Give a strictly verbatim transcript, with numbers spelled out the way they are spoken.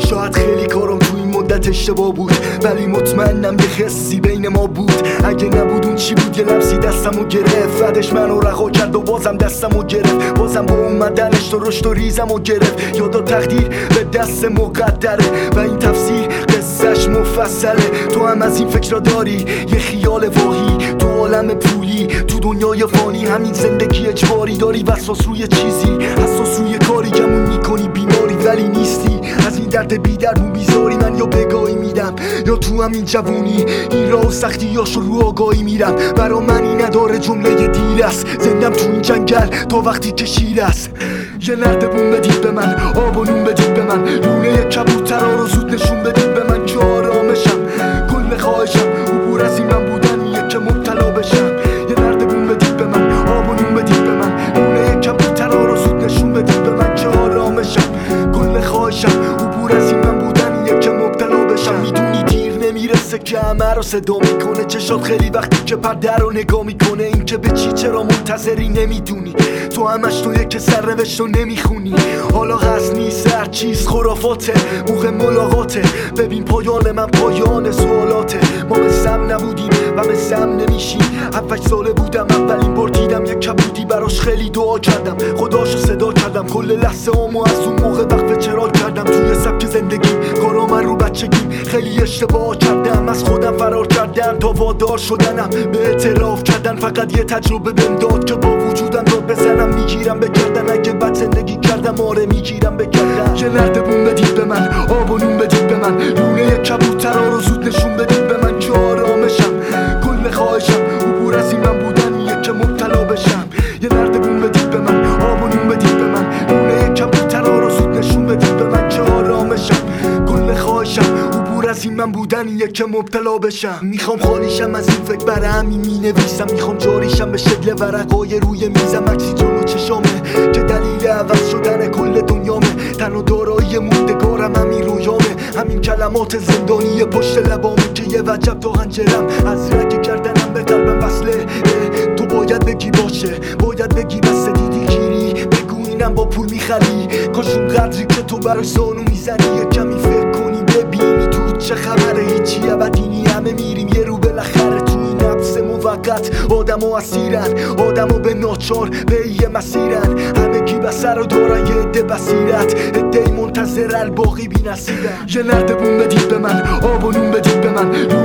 شاید خیلی کارم تو این مدت اشتباه بود، ولی مطمئنم یه حسی بین ما بود. اگه نبود اون چی بود؟ یه لمسی دستمو گرفت، بعدش منو رها کرد و بازم دستمو گرفت. بازم با اومدنش تو رشد و ریزمو گرفت. یادا تقدیر به دست مقدره و این تفسیر قصهش مفصله. تو هم از این فکر داری؟ یه خیال واهی تو عالم پولی، تو دنیای فانی، همین زندگی اجباری. داری وسواس روی چیزی، حساس روی کاری، گمون میکنی بیماری ولی نیستی. از این درد بی درمون بیزاری من یا بگاهی میدم یا تو همین جوونی این راه و سختیاشو رو آگاهی میرم. برا منی نداره جمله دیر است، زندم تو این جنگل تا وقتی که شیر است. یه نردبون بدید به من، آب و نون بدید به من، لونه یک کبوترها رو زود نشون بدید به من که آرامشم. کل خواهشم عبور از این من بودنیه که مبتلا بشم. یه نردبون بدید به من، آب و نون بدید به من، لونه یک کبوترها رو زود نشون بدید به من که آرامشم. کل خواهشم عبور از این من بودنیه که مبتلا بشم. میدونی دیر نمیرسه که همه رو صدا میکنه، چشات خیلی وقتی که پرده رو نگاه میکنه. این که به چی چرا منتظری نمیدونی، تو همش تویه که سرنوشت رو نمیخونی. حالا هست نیست هر چیز خرافاته، موقع ملاقاته. ببین پایان من پایان سوالاته. ما مثل هم نبودیم و مثل هم نمیشیم. هفت ساله بودم اولین بار دیدم یک کبودی، براش خیلی دعا کردم، خداشو صدا کردم. کل لحظه آمو از اون موقع وقف چرا کردم. توی سبک زندگیم کارا من رو بچگیم خیلی اشتباه کردم. از خودم فرار کردم تا وادار شدنم به اعتراف کردن. فقط یه تجربه بهم داد که با وجودم داد بزنم. میگیرم به گردن اگه بد زندگی کردم، آره میگیرم به گردن. یه نردبون بدید به من، آب و نون بدید به من، لونه یک کبوترها رو زود نشون بدید به من که آرامشم. کل خواهشم عبور از این من بودنیه که مبتلا بشم. یه نردبون بدید به من، آب و نون بدید به من، لونه یک کبوترها رو زود نشون بدید به من که آرامشم. کل خواهشم عبور از این من بودنیه که مبتلا بشم. میخوام خالیشم از این فکر، برای همین مینویسم. میخوام جاریشم به شکل ورقای روی میزم. عکسی جلو چشامه که دلیل عوض شدن کل دنیامه. تنها دارایی موندگارم همین رویامه، همین کلمات زندانی پشت لبامه که یه وجب تا هنجرم از رگ گردنم به قلبم وصله. تو باید بگی باشه، باید بگی بسته دیدی گیری، بگو اینم با پول میخری. کاش اون قدری که تو برای زانو میزنی یه کمی فکر کنی ببینی تو چه خبره. هیچی ابدینی همه میریم یه رو بالاخره. تو این نفس موقت آدم و اسیرن، آدم و به ناچار به یه مسیرن. همه کی بسر و دارن یه عده بصیرت، عده منتظر الباقی بی نصیرن. یه نردبون بدید به من، آب و نون بدید به من،